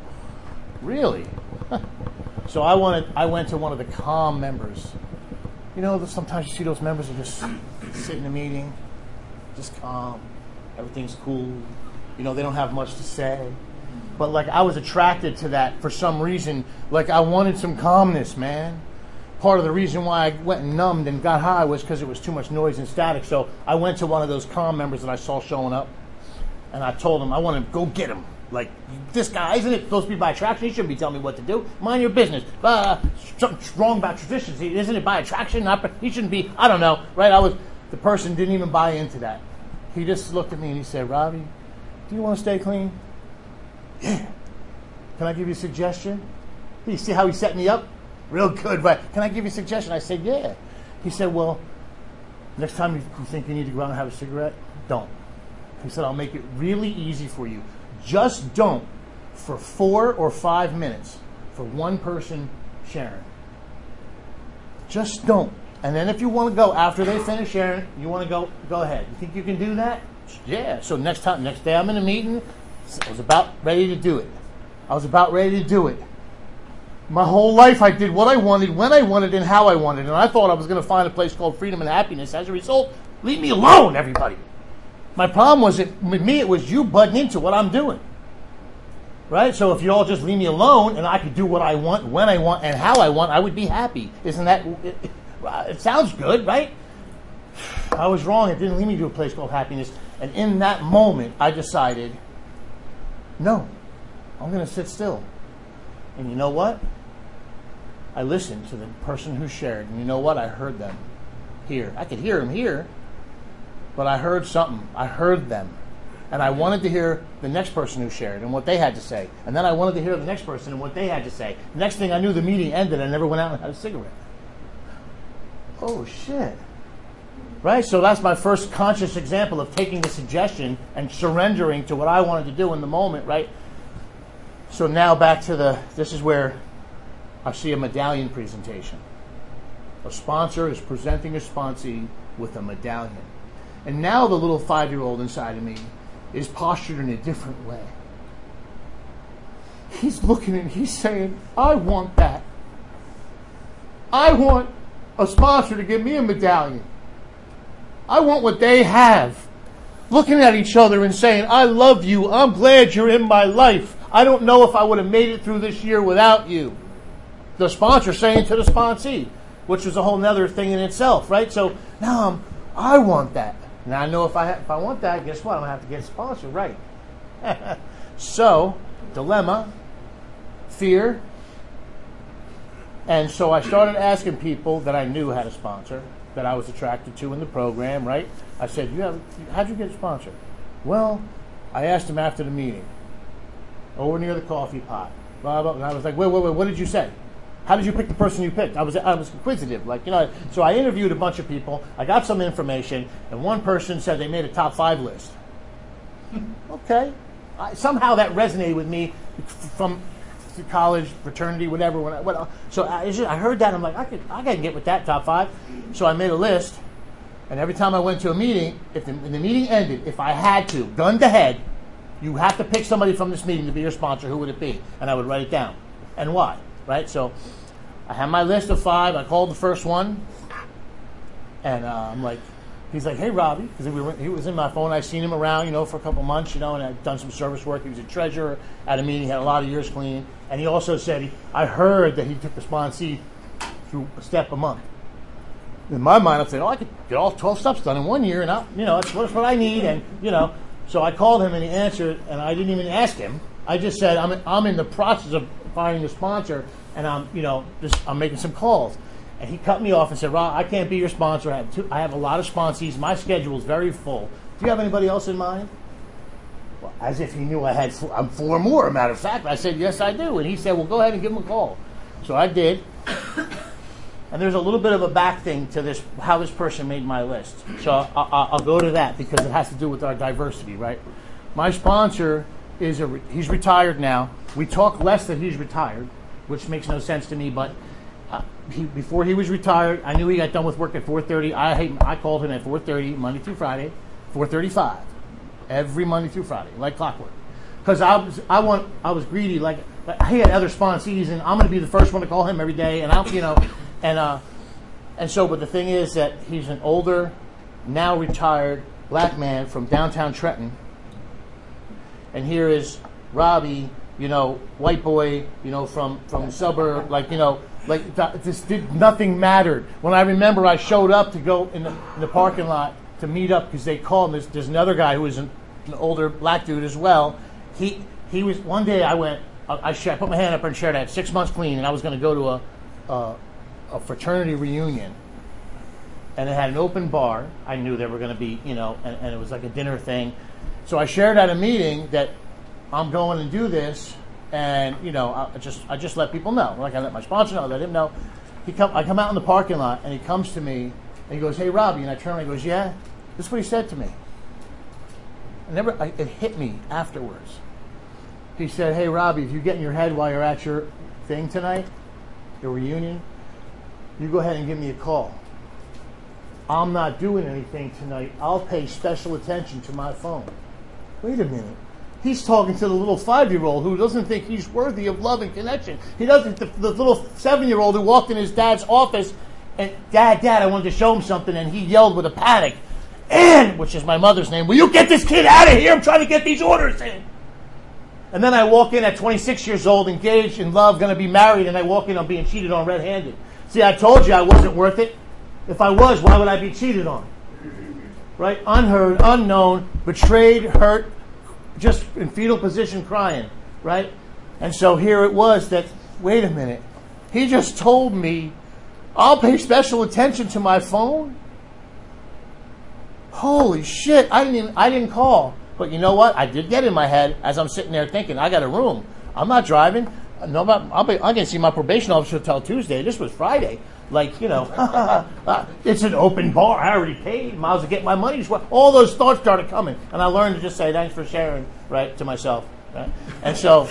G: really? So I wanted, I went to one of the calm members You know, sometimes you see those members who just sit in a meeting, just calm, everything's cool. You know, they don't have much to say. But like I was attracted to that for some reason. Like I wanted some calmness, man. Part of the reason why I went and numbed and got high was because it was too much noise and static. So I went to one of those calm members that I saw showing up, and I told him, I want to go get him. Like, this guy, isn't it supposed to be by attraction? He shouldn't be telling me what to do. Mind your business. Uh, something's wrong about traditions. Isn't it by attraction? Not, he shouldn't be, I don't know, right? I was, the person didn't even buy into that. He just looked at me and he said, Robbie, do you want to stay clean? Yeah. Can I give you a suggestion? You see how he set me up? Real good, right? Can I give you a suggestion? I said, yeah. He said, well, next time you, you think you need to go out and have a cigarette, don't. He said, I'll make it really easy for you. Just don't for four or five minutes for one person sharing. Just don't. And then if you want to go, after they finish sharing, you want to go, go ahead. You think you can do that? Yeah. So next time, next day I'm in a meeting, I was about ready to do it. I was about ready to do it. My whole life I did what I wanted, when I wanted, and how I wanted. And I thought I was going to find a place called freedom and happiness. As a result, leave me alone, everybody. My problem was that with me, it was you butting into what I'm doing. Right? So if you all just leave me alone and I could do what I want, when I want, and how I want, I would be happy. Isn't that, it, it, it sounds good, right? I was wrong. It didn't lead me to a place called happiness. And in that moment, I decided, no, I'm going to sit still. And you know what? I listened to the person who shared. And you know what? I heard them here. I could hear them here. But I heard something. I heard them. And I wanted to hear the next person who shared and what they had to say. And then I wanted to hear the next person and what they had to say. Next thing I knew, the meeting ended. I never went out and had a cigarette. Oh, shit. Right? So that's my first conscious example of taking the suggestion and surrendering to what I wanted to do in the moment, right? So now back to the, this is where I see a medallion presentation. A sponsor is presenting a sponsee with a medallion. And now the little five-year-old inside of me is postured in a different way. He's looking and he's saying, I want that. I want a sponsor to give me a medallion. I want what they have. Looking at each other and saying, I love you. I'm glad you're in my life. I don't know if I would have made it through this year without you. The sponsor saying to the sponsee, which was a whole nother thing in itself, right? So now I'm, I want that. Now I know if I ha- if I want that, guess what? I'm going to have to get a sponsor, right? So, dilemma, fear. And so I started asking people that I knew had a sponsor, that I was attracted to in the program, right? I said, "You have? How'd you get a sponsor?" Well, I asked him after the meeting, over near the coffee pot. Blah, blah, and I was like, wait, wait, wait, what did you say? How did you pick the person you picked? I was I was inquisitive, like, you know. So I interviewed a bunch of people. I got some information, and one person said they made a top five list. Okay, I, somehow that resonated with me from college, fraternity, whatever. When I, what, so I, just, I heard that, I'm like, I could I gotta get with that top five. So I made a list, and every time I went to a meeting, if the, when the meeting ended, if I had to, gun to head, you have to pick somebody from this meeting to be your sponsor. Who would it be? And I would write it down, and why. Right, so I have my list of five. I called the first one, and uh, I'm like, he's like, "Hey, Robbie," because we were, he was in my phone. I seen him around, you know, for a couple months, you know, and I'd done some service work. He was a treasurer at a meeting, had a lot of years clean, and he also said, he, I heard that he took the sponsee through a step a month. In my mind, I'm saying, "Oh, I could get all twelve steps done in one year, and I, you know, that's what, what I need," and you know, so I called him, and he answered, and I didn't even ask him. I just said, "I'm I'm in the process of finding a sponsor, and I'm, you know, just I'm making some calls." And he cut me off and said, "Rob, I can't be your sponsor. I have two, I have a lot of sponsees. My schedule is very full. Do you have anybody else in mind?" Well, as if he knew I had four, I'm four more. As a matter of fact, I said, "Yes, I do." And he said, "Well, go ahead and give him a call." So I did. And there's a little bit of a back thing to this, how this person made my list. So I'll, I'll go to that because it has to do with our diversity, right? My sponsor is a he's retired now. We talk less that he's retired, which makes no sense to me. But uh, he, before he was retired, I knew he got done with work at four thirty. I hate, I called him at four thirty Monday through Friday, four thirty-five, every Monday through Friday, like clockwork. Because I was I want I was greedy. Like, like he had other sponsees, and I'm going to be the first one to call him every day. And I, you know, and uh, And so, but the thing is that he's an older, now retired black man from downtown Trenton. And here is Robbie, you know, white boy, you know, from, from the suburb, like, you know, like th- this did, nothing mattered. When I remember I showed up to go in the, in the parking lot to meet up because they called me. There's, there's another guy who was an, an older black dude as well. He he was, one day I went, I, I, shared, I put my hand up and shared, I had six months clean and I was going to go to a, a, a fraternity reunion. And it had an open bar. I knew there were going to be, you know, and, and it was like a dinner thing. So I shared at a meeting that I'm going to do this, and you know, I just I just let people know. Like I let my sponsor know, I let him know. He come, I come out in the parking lot, and he comes to me, and he goes, "Hey, Robbie," and I turn and he goes, "Yeah." This is what he said to me. I never, I, it hit me afterwards. He said, "Hey, Robbie, if you get in your head while you're at your thing tonight, your reunion, you go ahead and give me a call. I'm not doing anything tonight. I'll pay special attention to my phone." Wait a minute. He's talking to the little five-year-old who doesn't think he's worthy of love and connection. He doesn't. The, the little seven-year-old who walked in his dad's office and, "Dad, Dad, I wanted to show him something," and he yelled with a panic, "Ann," which is my mother's name, "will you get this kid out of here? I'm trying to get these orders in." And then I walk in at twenty-six years old, engaged, in love, going to be married, and I walk in, I'm being cheated on red-handed. See, I told you I wasn't worth it. If I was, why would I be cheated on? Right? Unheard, unknown, betrayed, hurt, just in fetal position crying. Right? And so here it was that, wait a minute, he just told me I'll pay special attention to my phone? Holy shit, I didn't even, I didn't call. But you know what? I did get in my head as I'm sitting there thinking, I got a room. I'm not driving. No, I'll be, I'm going to see my probation officer till Tuesday. This was Friday. Like, you know, it's an open bar. I already paid. Miles to get my money's worth. All those thoughts started coming. And I learned to just say, thanks for sharing, right, to myself. Right? And so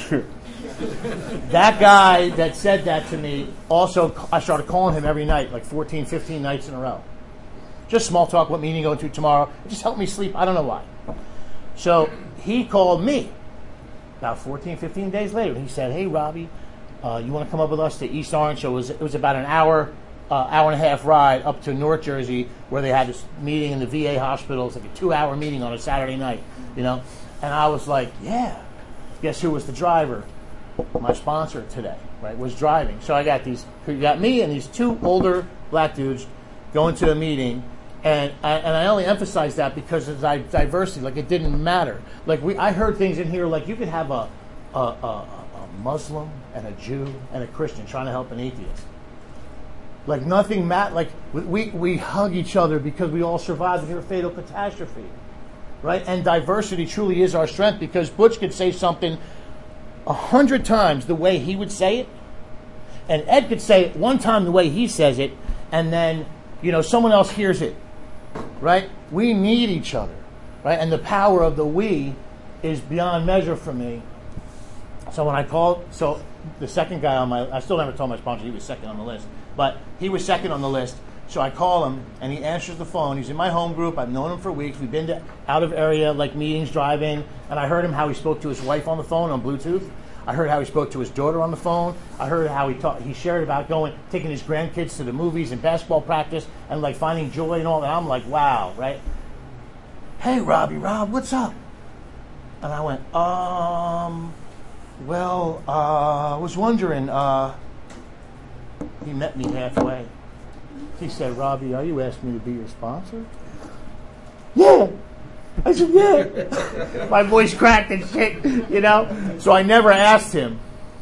G: that guy that said that to me, also, I started calling him every night, like fourteen, fifteen nights in a row. Just small talk, what meeting going to tomorrow. It just helped me sleep. I don't know why. So he called me about fourteen, fifteen days later. He said, "Hey, Robbie, uh, you want to come up with us to East Orange?" So it was, it was about an hour, uh, hour and a half ride up to North Jersey, where they had this meeting in the V A hospital. It was like a two-hour meeting on a Saturday night, you know. And I was like, yeah. Guess who was the driver? My sponsor today, right, was driving. So I got these, you got me and these two older black dudes going to a meeting. And I, and I only emphasize that because of the diversity. Like, it didn't matter. Like, we, I heard things in here like you could have a, a, a, a Muslim and a Jew and a Christian trying to help an atheist. Like, nothing mat. Like, we, we hug each other because we all survived a fatal catastrophe. Right? And diversity truly is our strength, because Butch could say something a hundred times the way he would say it. And Ed could say it one time the way he says it. And then, you know, someone else hears it. Right? We need each other. Right? And the power of the we is beyond measure for me. So when I called, so the second guy on my, I still never told my sponsor he was second on the list, but he was second on the list. So I call him and he answers the phone. He's in my home group. I've known him for weeks. We've been to out of area, like meetings, driving. And I heard him how he spoke to his wife on the phone on Bluetooth. I heard how he spoke to his daughter on the phone. I heard how he talked, he shared about going, taking his grandkids to the movies and basketball practice and like finding joy and all that. I'm like, wow, right? "Hey, Robbie, Rob, what's up?" And I went, um, well, uh, I was wondering, uh, he met me halfway. He said, "Robbie, are you asking me to be your sponsor?" "Yeah." I said, "Yeah." My voice cracked and shit, you know. So I never asked him.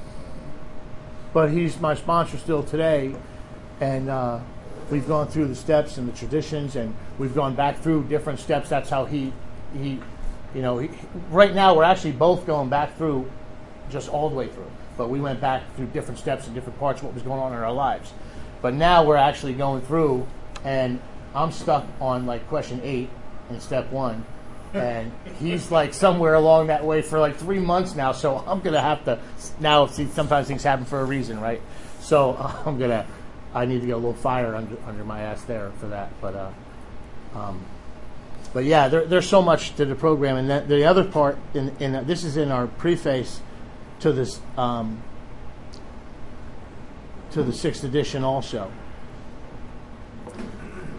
G: But he's my sponsor still today. And uh, we've gone through the steps and the traditions, and we've gone back through different steps. That's how he, he you know, he, right now we're actually both going back through, just all the way through. But we went back through different steps and different parts of what was going on in our lives. But now we're actually going through, and I'm stuck on like question eight in step one. And he's like somewhere along that way for like three months now. So I'm going to have to, now see, sometimes things happen for a reason, right? So I'm going to, I need to get a little fire under, under my ass there for that. But, uh, um, but yeah, there, there's so much to the program. And that, the other part, in, in uh, this is in our preface to this, um, to the sixth edition also.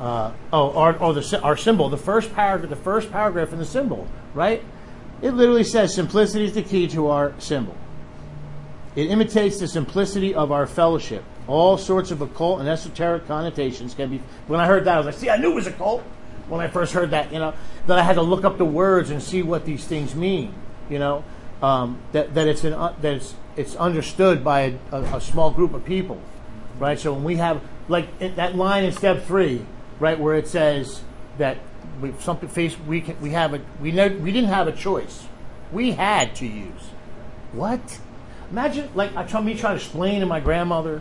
G: Uh, oh, or, or the sy- our symbol, the first paragraph, the first paragraph in the symbol, right? It literally says, "Simplicity is the key to our symbol. It imitates the simplicity of our fellowship. All sorts of occult and esoteric connotations can be." When I heard that, I was like, "See, I knew it was occult." When I first heard that, you know, then I had to look up the words and see what these things mean. You know, um, that that it's an uh, that it's it's understood by a, a, a small group of people, right? So when we have like it, that line in step three, right, where it says that we something face we can, we have a we know we didn't have a choice, we had to use. What? Imagine like I try me trying to explain to my grandmother.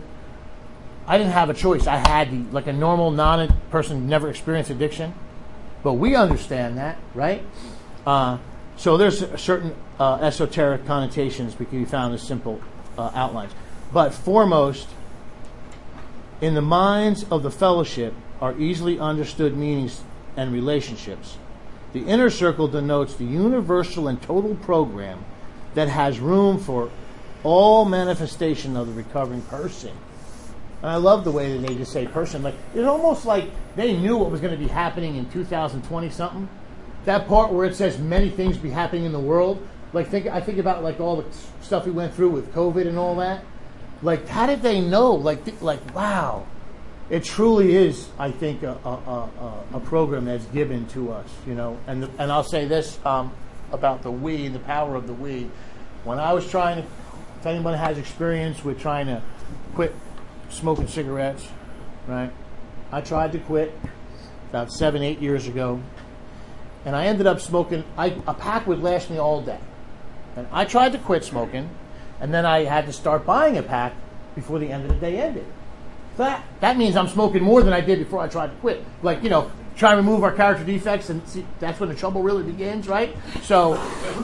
G: I didn't have a choice. I had to, like a normal non person who never experienced addiction. But we understand that, right? Uh, so there's a certain uh, esoteric connotations that can be found as simple uh, outlines. But foremost, in the minds of the fellowship are easily understood meanings and relationships. The inner circle denotes the universal and total program that has room for all manifestation of the recovering person. And I love the way that they just say person. Like it's almost like they knew what was going to be happening in two thousand twenty something. That part where it says many things be happening in the world. Like think, I think about like all the stuff we went through with COVID and all that. Like how did they know? Like like wow, it truly is. I think a a, a, a program that's given to us. You know, and the, and I'll say this um, about the we, the power of the we. When I was trying to, if anyone has experience with trying to quit smoking cigarettes, right? I tried to quit about seven, eight years ago, and I ended up smoking. I, a pack would last me all day, and I tried to quit smoking, and then I had to start buying a pack before the end of the day ended. That that means I'm smoking more than I did before I tried to quit. Like you know, try to remove our character defects, and see, that's when the trouble really begins, right? So,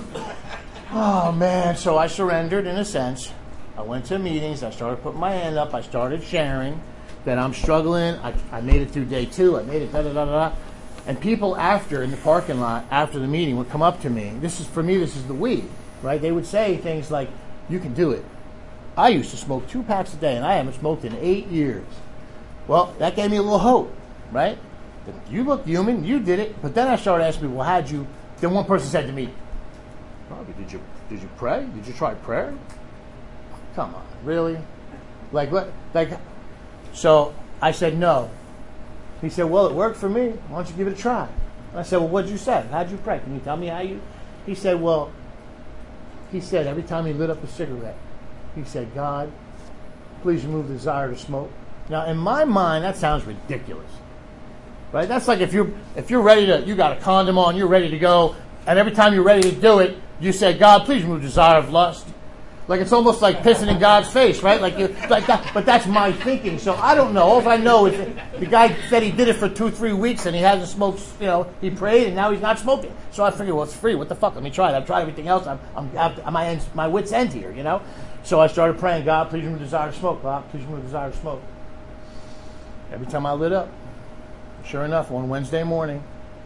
G: oh man, so I surrendered in a sense. I went to meetings, I started putting my hand up, I started sharing that I'm struggling, I, I made it through day two, I made it da da da da. And people after, in the parking lot, after the meeting would come up to me. This is, for me, this is the we, right? They would say things like, you can do it. I used to smoke two packs a day and I haven't smoked in eight years. Well, that gave me a little hope, right? You look human, you did it. But then I started asking people, well, how'd you, then one person said to me, Robbie, did you, did you pray? Did you try prayer? Come on, really? Like what? Like, so I said no. He said, "Well, it worked for me. Why don't you give it a try?" I said, "Well, what'd you say? How'd you pray? Can you tell me how you?" He said, "Well," he said every time he lit up a cigarette, he said, "God, please remove the desire to smoke." Now, in my mind, that sounds ridiculous, right? That's like if you're if you're ready to, you got a condom on, you're ready to go, and every time you're ready to do it, you say, "God, please remove desire of lust." Like it's almost like pissing in God's face, right? Like you, like that. But that's my thinking. So I don't know. All I know is that the guy said he did it for two, three weeks, and he hasn't smoked. You know, he prayed, and now he's not smoking. So I figured, well, it's free. What the fuck? Let me try it. I've tried everything else. I'm, I'm at my end, my wit's end here. You know. So I started praying, God, please remove the desire to smoke. God, please remove the desire to smoke. Every time I lit up, sure enough, one Wednesday morning,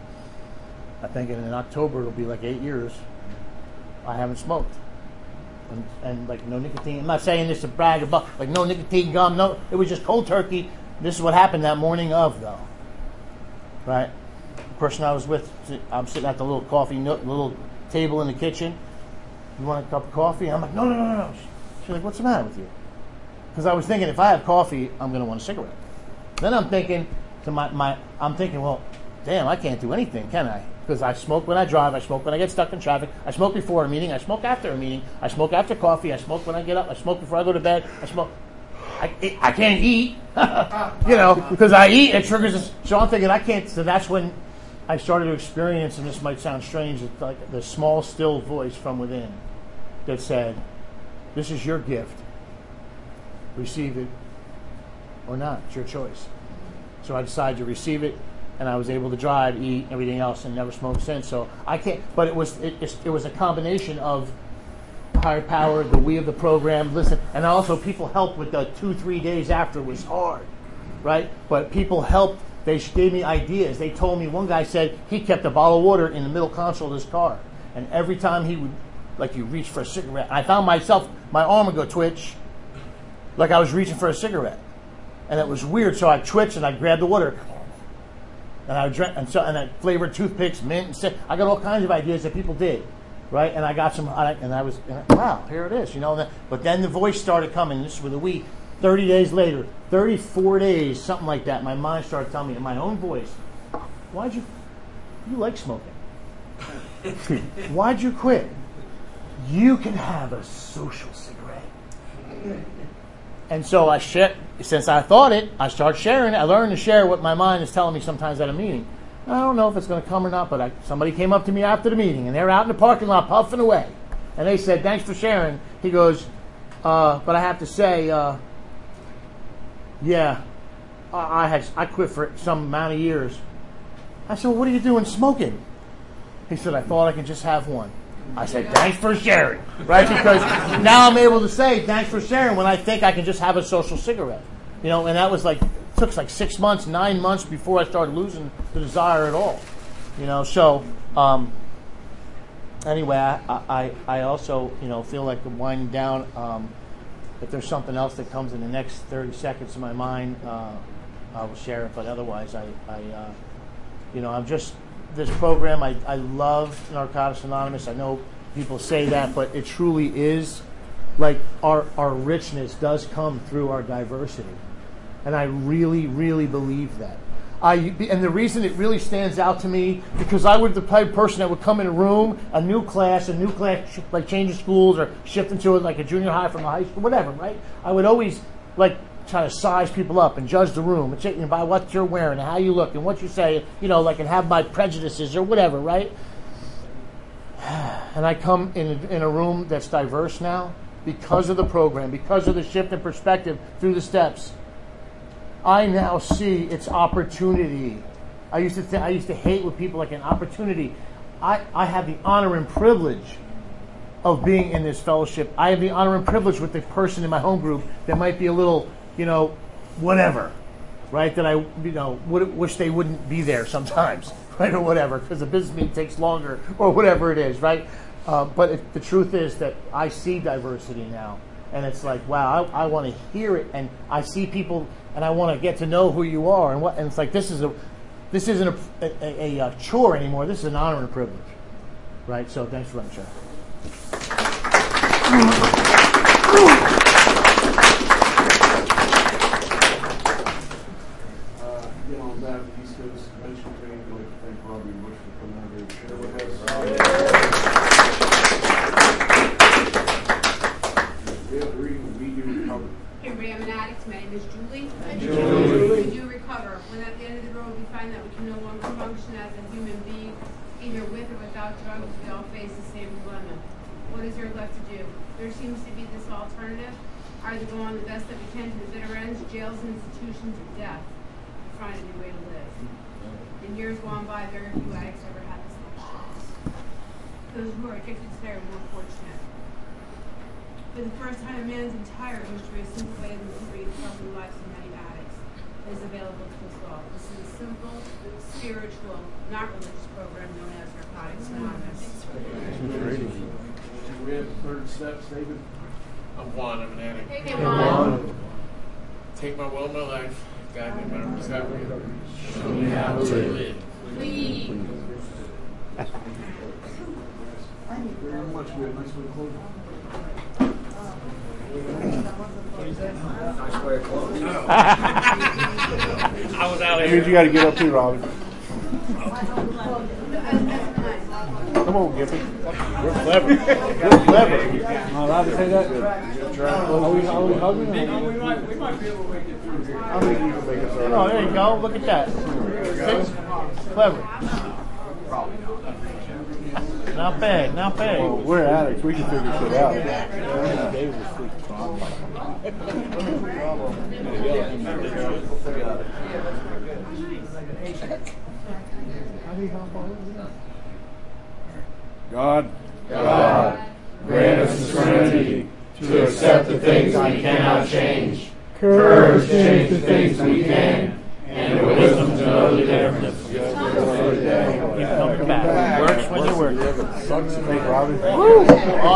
G: I think in October it'll be like eight years. I haven't smoked. And, and like no nicotine. I'm not saying this to brag about like no nicotine gum. No, it was just cold turkey. This is what happened that morning of though. Right, the person I was with, I'm sitting at the little coffee nook, little table in the kitchen. You want a cup of coffee? I'm like, no, no, no, no. She's like, what's the matter with you? Because I was thinking if I have coffee, I'm going to want a cigarette. Then I'm thinking to my my, I'm thinking, well, damn, I can't do anything, can I? Because I smoke when I drive, I smoke when I get stuck in traffic, I smoke before a meeting, I smoke after a meeting, I smoke after coffee, I smoke when I get up, I smoke before I go to bed, I smoke. I, I can't eat, you know, because I eat, it triggers this. So I'm thinking I can't, so that's when I started to experience, and this might sound strange, it's like the small, still voice from within that said, this is your gift, receive it or not, it's your choice. So I decided to receive it, and I was able to drive, eat, everything else, and never smoked since. So I can't. But it was it, it, it was a combination of higher power, the we of the program. Listen, and also people helped with the two, three days after was hard, right? But people helped. They gave me ideas. They told me. One guy said he kept a bottle of water in the middle console of his car, and every time he would, like, you reach for a cigarette. I found myself, my arm would go twitch, like I was reaching for a cigarette, and it was weird. So I twitched and I grabbed the water. And I drank, and so, and I flavored toothpicks, mint, and cin- I got all kinds of ideas that people did, right? And I got some, I- and I was, and I- wow, here it is, you know. and then- But then the voice started coming. This was a week, thirty days later, thirty-four days, something like that. My mind started telling me in my own voice, "Why'd you, you like smoking? Why'd you quit? You can have a social cigarette." And so I share, since I thought it, I start sharing it. I learned to share what my mind is telling me sometimes at a meeting. I don't know if it's going to come or not, but I, somebody came up to me after the meeting, and they're out in the parking lot puffing away. And they said, "Thanks for sharing." He goes, uh, "But I have to say, uh, yeah, I, I had I quit for some amount of years." I said, "Well, what are you doing smoking?" He said, "I thought I could just have one." I said, "Thanks for sharing," right? Because now I'm able to say, "Thanks for sharing," when I think I can just have a social cigarette. You know, and that was like, it took like six months, nine months before I started losing the desire at all. You know, so um, anyway, I, I, I also, you know, feel like I'm winding down. Um, if there's something else that comes in the next thirty seconds in my mind, uh, I will share it. But otherwise, I, I uh, you know, I'm just, this program, I, I love Narcotics Anonymous. I know people say that, but it truly is like our, our richness does come through our diversity. And I really, really believe that. I, and the reason it really stands out to me, because I was the type of person that would come in a room, a new class, a new class, like changing schools or shifting to it like a junior high from a high school, whatever, right? I would always like try to size people up and judge the room and check, you know, by what you're wearing and how you look and what you say, you know, like, and have my prejudices or whatever, right? And I come in a, in a room that's diverse now because of the program, because of the shift in perspective through the steps. I now see its opportunity. I used to th- I used to hate with people like an opportunity. I, I have the honor and privilege of being in this fellowship. I have the honor and privilege with the person in my home group that might be a little, you know, whatever, right? That I, you know, would, wish they wouldn't be there sometimes, right, or whatever, because the business meeting takes longer or whatever it is, right? Uh, but it, the truth is that I see diversity now, and it's like, wow, I, I want to hear it, and I see people, and I want to get to know who you are, and what, and it's like this is a, this isn't a, a, a, a chore anymore. This is an honor and a privilege, right? So thanks for letting me share.
B: Uh, Again, on behalf of the East Coast Convention Committee, I'd like to thank Robbie Bush for coming out here to share with us. We have the reading of We Do Recover.
H: Hey, Ray, I'm an addict. My name is Julie.
B: Julie.
H: We do recover. When at the end of the road we find that we can no longer function as a human being, either with or without drugs, we all face the same dilemma. What is there left to do? There seems to be this alternative. Either go on the best that we can to the bitter ends, jails and institutions, or death. Find a new way to live. In years gone by, very few addicts ever had this option. Those who are addicted today are more fortunate. For the first time in man's entire history, a simple way to create healthy lives for many addicts is available to us all. This is a simple, spiritual, not religious program known as Narcotics Anonymous.
B: We have the third step, David.
I: I'm Juan, I'm an addict.
H: Hey, Juan.
I: Take my will, my life. Guide me by recovery.
A: Show me how to live.
H: Please.
B: Thank you very much. We have a nice way to close.
I: I was out
C: That
I: of
C: means you
I: here.
C: got to get up too, Robbie. Come on, Gippy.
G: You're clever. You're clever. Am I allowed to say that? Are we, are we hugging?
D: We might, we might be able to make it through here.
C: I think you can make it so.
G: Oh, there you go. Look at that. See? Clever. Not bad. Not bad.
C: Well, we're addicts. We can figure shit out. Dave was sleeping. God.
A: God, grant us the serenity to accept the things we cannot change, courage to change the things we can, and the wisdom to know the difference.
G: Keep coming back. Works when you work.
C: Sucks to make Robbie.